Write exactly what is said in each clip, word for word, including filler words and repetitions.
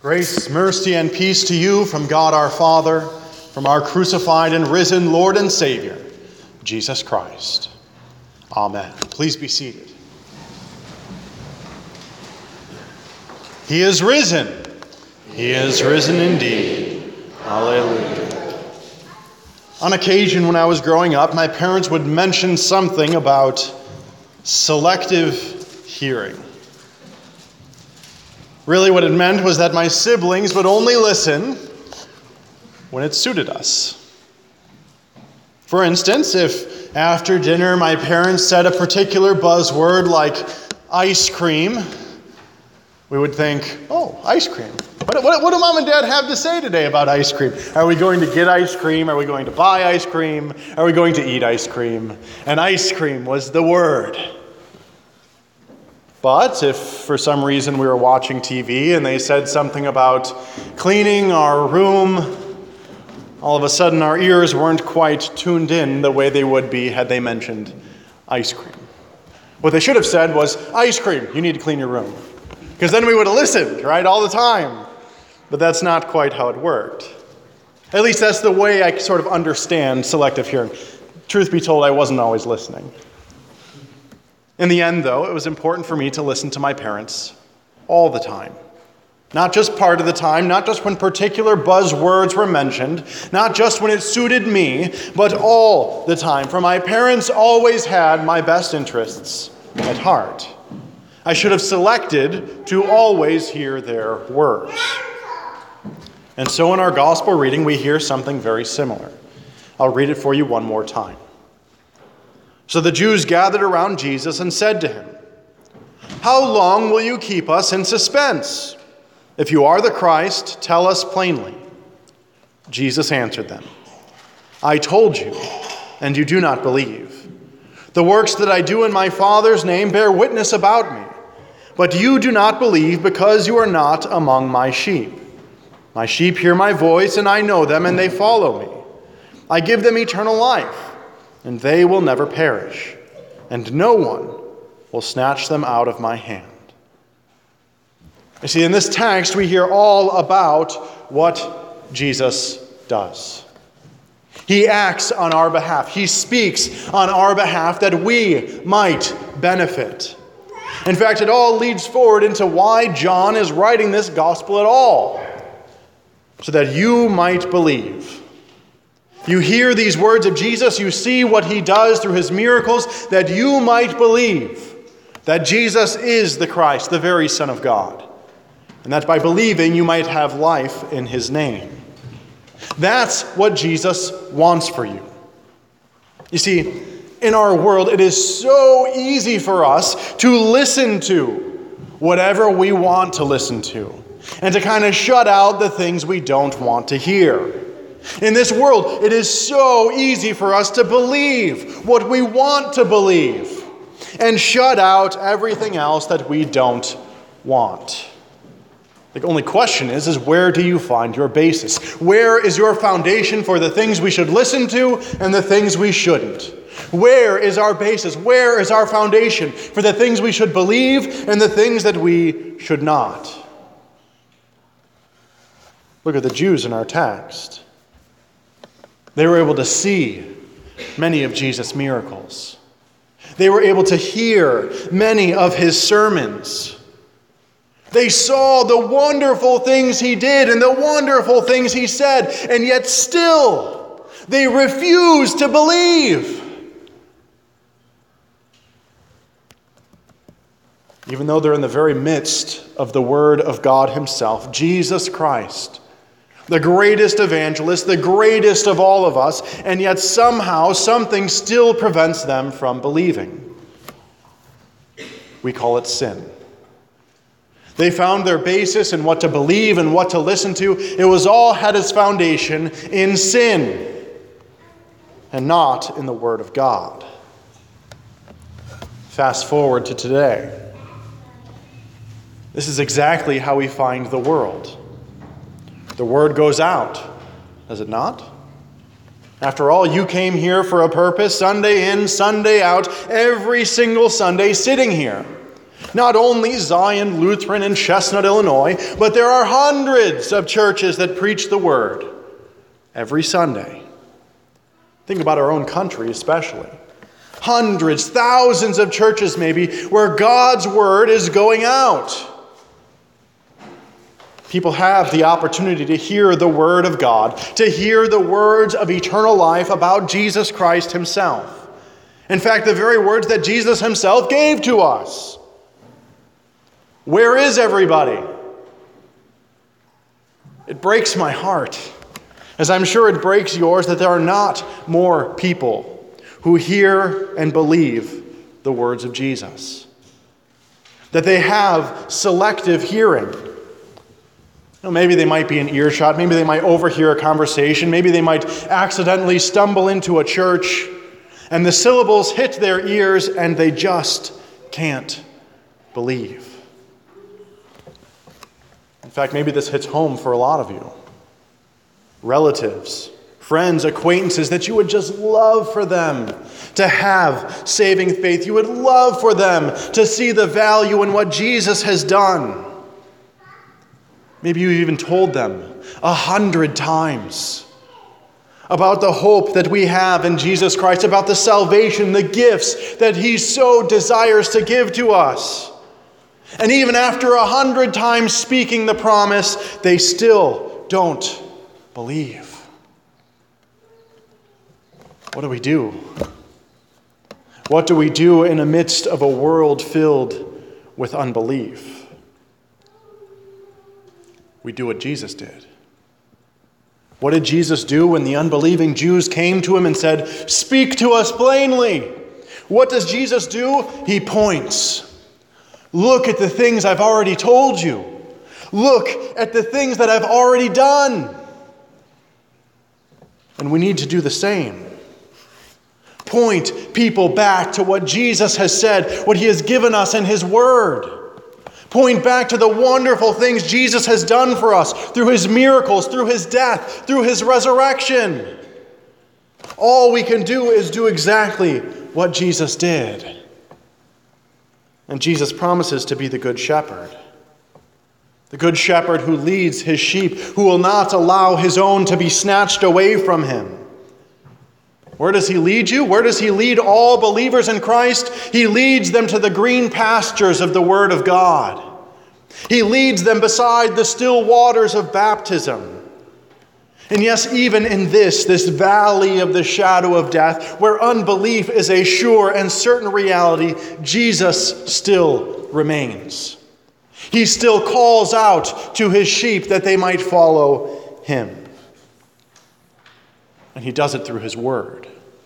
Grace, mercy, and peace to you from God our Father, from our crucified and risen Lord and Savior, Jesus Christ. Amen. Please be seated. He is risen. He is risen indeed. Hallelujah. On occasion when I was growing up, my parents would mention something about selective hearing. Really what it meant was that my siblings would only listen when it suited us. For instance, if after dinner my parents said a particular buzzword like ice cream, we would think, oh, ice cream. What, what, what do mom and dad have to say today about ice cream? Are we going to get ice cream? Are we going to buy ice cream? Are we going to eat ice cream? And ice cream was the word. But if for some reason we were watching T V and they said something about cleaning our room, all of a sudden our ears weren't quite tuned in the way they would be had they mentioned ice cream. What they should have said was, ice cream, you need to clean your room. Because then we would have listened, right, all the time. But that's not quite how it worked. At least that's the way I sort of understand selective hearing. Truth be told, I wasn't always listening. In the end, though, it was important for me to listen to my parents all the time. Not just part of the time, not just when particular buzzwords were mentioned, not just when it suited me, but all the time. For my parents always had my best interests at heart. I should have selected to always hear their words. And so in our gospel reading, we hear something very similar. I'll read it for you one more time. So the Jews gathered around Jesus and said to him, "How long will you keep us in suspense? If you are the Christ, tell us plainly." Jesus answered them, "I told you, and you do not believe. The works that I do in my Father's name bear witness about me, but you do not believe because you are not among my sheep. My sheep hear my voice, and I know them, and they follow me. I give them eternal life, and they will never perish, and no one will snatch them out of my hand." You see, in this text, we hear all about what Jesus does. He acts on our behalf. He speaks on our behalf that we might benefit. In fact, it all leads forward into why John is writing this gospel at all, so that you might believe. You hear these words of Jesus, you see what he does through his miracles, that you might believe that Jesus is the Christ, the very Son of God, and that by believing you might have life in his name. That's what Jesus wants for you. You see, in our world, it is so easy for us to listen to whatever we want to listen to, and to kind of shut out the things we don't want to hear. In this world, it is so easy for us to believe what we want to believe and shut out everything else that we don't want. The only question is, is where do you find your basis? Where is your foundation for the things we should listen to and the things we shouldn't? Where is our basis? Where is our foundation for the things we should believe and the things that we should not? Look at the Jews in our text. They were able to see many of Jesus' miracles. They were able to hear many of his sermons. They saw the wonderful things he did and the wonderful things he said, and yet still they refused to believe. Even though they're in the very midst of the Word of God himself, Jesus Christ, the greatest evangelist, the greatest of all of us, and yet somehow something still prevents them from believing. We call it sin. They found their basis in what to believe and what to listen to. It was all had its foundation in sin and not in the Word of God. Fast forward to today. This is exactly how we find the world. The word goes out, does it not? After all, you came here for a purpose, Sunday in, Sunday out, every single Sunday sitting here. Not only Zion Lutheran in Chestnut, Illinois, but there are hundreds of churches that preach the word every Sunday. Think about our own country especially. Hundreds, thousands of churches maybe where God's word is going out. People have the opportunity to hear the word of God, to hear the words of eternal life about Jesus Christ himself. In fact, the very words that Jesus himself gave to us. Where is everybody? It breaks my heart, as I'm sure it breaks yours, that there are not more people who hear and believe the words of Jesus. That they have selective hearing. You know, maybe they might be in earshot, maybe they might overhear a conversation, maybe they might accidentally stumble into a church, and the syllables hit their ears and they just can't believe. In fact, maybe this hits home for a lot of you. Relatives, friends, acquaintances that you would just love for them to have saving faith. You would love for them to see the value in what Jesus has done. Maybe you even told them a hundred times about the hope that we have in Jesus Christ, about the salvation, the gifts that he so desires to give to us. And even after a hundred times speaking the promise, they still don't believe. What do we do? What do we do in the midst of a world filled with unbelief? We do what Jesus did. What did Jesus do when the unbelieving Jews came to him and said, "Speak to us plainly"? What does Jesus do? He points. Look at the things I've already told you. Look at the things that I've already done. And we need to do the same. Point people back to what Jesus has said, what he has given us in his word. Point back to the wonderful things Jesus has done for us through his miracles, through his death, through his resurrection. All we can do is do exactly what Jesus did. And Jesus promises to be the good shepherd. The good shepherd who leads his sheep, who will not allow his own to be snatched away from him. Where does he lead you? Where does he lead all believers in Christ? He leads them to the green pastures of the Word of God. He leads them beside the still waters of baptism. And yes, even in this, this valley of the shadow of death, where unbelief is a sure and certain reality, Jesus still remains. He still calls out to his sheep that they might follow him. And he does it through his word.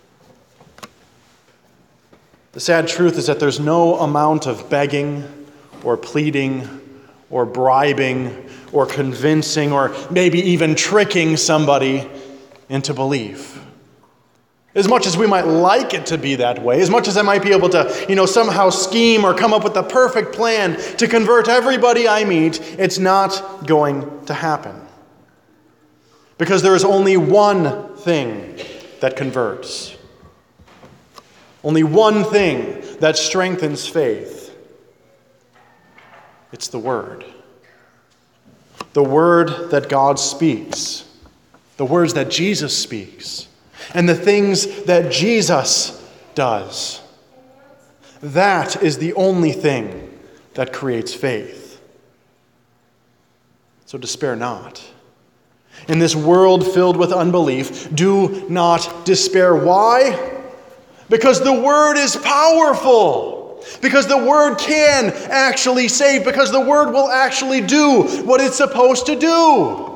The sad truth is that there's no amount of begging or pleading or bribing or convincing or maybe even tricking somebody into belief. As much as we might like it to be that way, as much as I might be able to, you know, somehow scheme or come up with the perfect plan to convert everybody I meet, it's not going to happen. Because there is only one thing that converts. Only one thing that strengthens faith. It's the Word. The Word that God speaks. The words that Jesus speaks. And the things that Jesus does. That is the only thing that creates faith. So despair not. In this world filled with unbelief, do not despair. Why? Because the Word is powerful. Because the Word can actually save. Because the Word will actually do what it's supposed to do.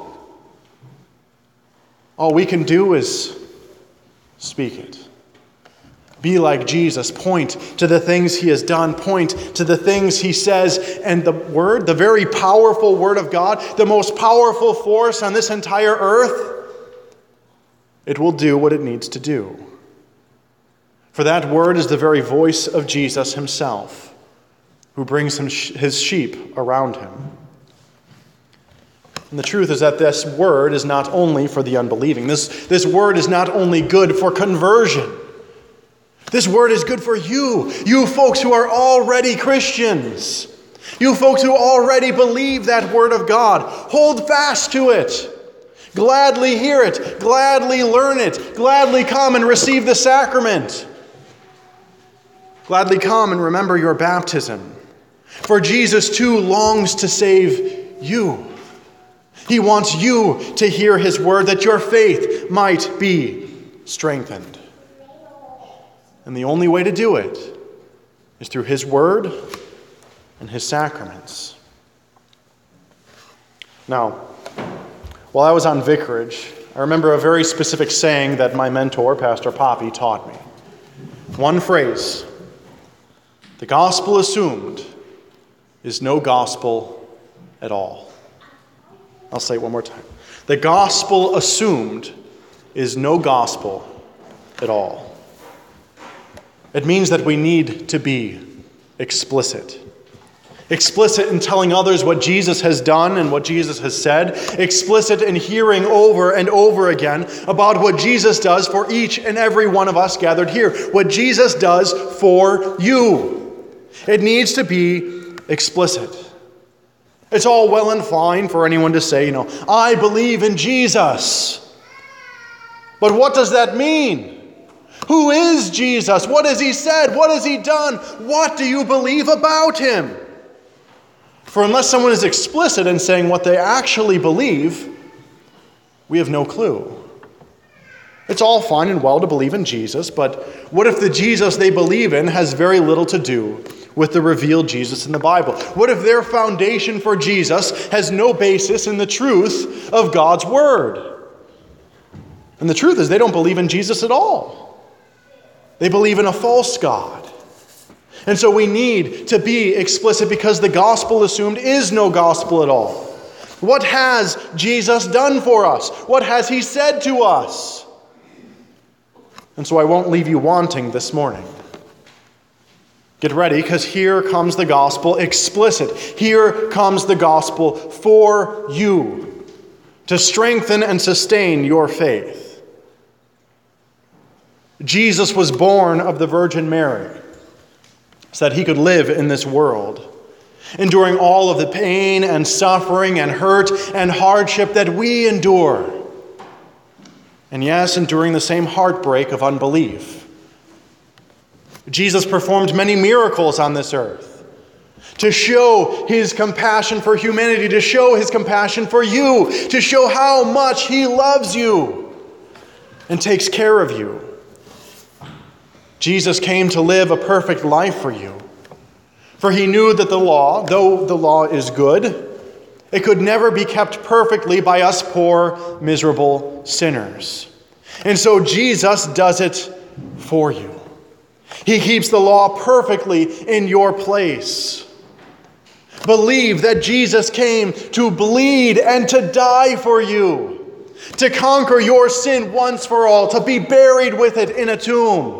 All we can do is speak it. Be like Jesus. Point to the things he has done. Point to the things he says. And the Word, the very powerful Word of God, the most powerful force on this entire earth, it will do what it needs to do. For that Word is the very voice of Jesus himself, who brings him his sheep around him. And the truth is that this Word is not only for the unbelieving. This, this Word is not only good for conversion. This word is good for you, you folks who are already Christians. You folks who already believe that word of God. Hold fast to it. Gladly hear it. Gladly learn it. Gladly come and receive the sacrament. Gladly come and remember your baptism. For Jesus too longs to save you. He wants you to hear his word that your faith might be strengthened. And the only way to do it is through his word and his sacraments. Now, while I was on vicarage, I remember a very specific saying that my mentor, Pastor Poppy, taught me. One phrase: the gospel assumed is no gospel at all. I'll say it one more time. The gospel assumed is no gospel at all. It means that we need to be explicit. Explicit in telling others what Jesus has done and what Jesus has said. Explicit in hearing over and over again about what Jesus does for each and every one of us gathered here. What Jesus does for you. It needs to be explicit. It's all well and fine for anyone to say, you know, I believe in Jesus. But what does that mean? Who is Jesus? What has he said? What has he done? What do you believe about him? For unless someone is explicit in saying what they actually believe, we have no clue. It's all fine and well to believe in Jesus, but what if the Jesus they believe in has very little to do with the revealed Jesus in the Bible? What if their foundation for Jesus has no basis in the truth of God's word? And the truth is they don't believe in Jesus at all. They believe in a false God. And so we need to be explicit because the gospel assumed is no gospel at all. What has Jesus done for us? What has he said to us? And so I won't leave you wanting this morning. Get ready, because here comes the gospel explicit. Here comes the gospel for you to strengthen and sustain your faith. Jesus was born of the Virgin Mary so that he could live in this world, enduring all of the pain and suffering and hurt and hardship that we endure. And yes, enduring the same heartbreak of unbelief. Jesus performed many miracles on this earth to show his compassion for humanity, to show his compassion for you, to show how much he loves you and takes care of you. Jesus came to live a perfect life for you. For he knew that the law, though the law is good, it could never be kept perfectly by us poor, miserable sinners. And so Jesus does it for you. He keeps the law perfectly in your place. Believe that Jesus came to bleed and to die for you, to conquer your sin once for all, to be buried with it in a tomb.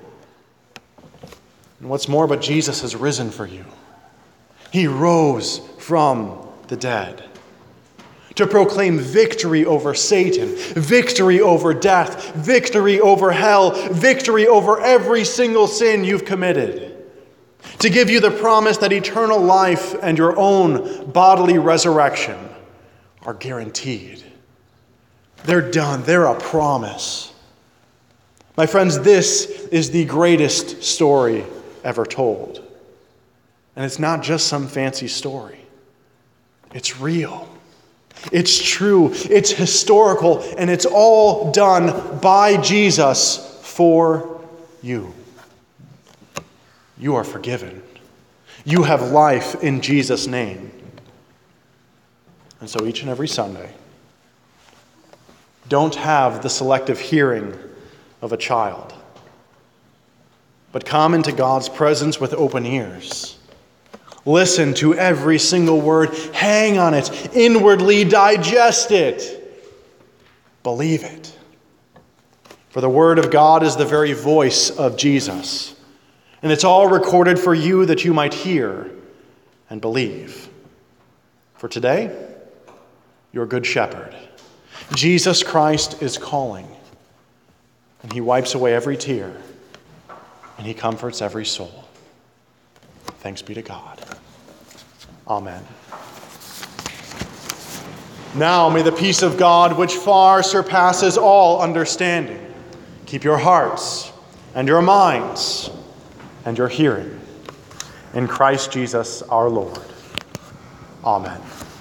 And what's more, but Jesus has risen for you. He rose from the dead to proclaim victory over Satan, victory over death, victory over hell, victory over every single sin you've committed, to give you the promise that eternal life and your own bodily resurrection are guaranteed. They're done. They're a promise. My friends, this is the greatest story ever told. And it's not just some fancy story. It's real. It's true. It's historical. And it's all done by Jesus for you. You are forgiven. You have life in Jesus' name. And so each and every Sunday, don't have the selective hearing of a child, but come into God's presence with open ears. Listen to every single word. Hang on it. Inwardly digest it. Believe it. For the word of God is the very voice of Jesus. And it's all recorded for you that you might hear and believe. For today, your good shepherd, Jesus Christ, is calling. And he wipes away every tear. and he comforts every soul. Thanks be to God. Amen. Now may the peace of God, which far surpasses all understanding, keep your hearts and your minds and your hearing in Christ Jesus our Lord. Amen.